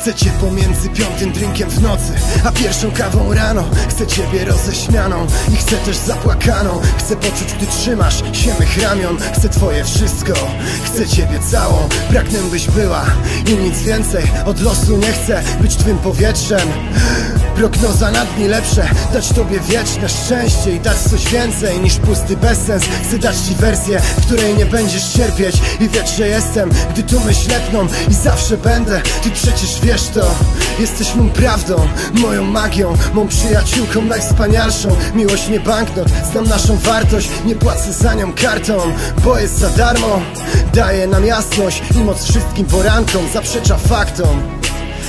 Chcę cię pomiędzy piątym drinkiem w nocy a pierwszą kawą rano. Chcę ciebie roześmianą i chcę też zapłakaną. Chcę poczuć, gdy trzymasz się mych ramion. Chcę twoje wszystko, chcę ciebie całą. Pragnę, byś była i nic więcej. Od losu nie chcę być twym powietrzem. Prognoza na dni lepsze, dać tobie wieczne szczęście i dać coś więcej niż pusty bezsens. Chcę dać ci wersję, w której nie będziesz cierpieć i wiedz, że jestem, gdy tu myśl lepną i zawsze będę. Ty przecież wiesz to, jesteś mą prawdą, moją magią, mą przyjaciółką najwspanialszą. Miłość nie banknot, znam naszą wartość, nie płacę za nią kartą, bo jest za darmo. Daje nam jasność i moc wszystkim porankom, zaprzecza faktom.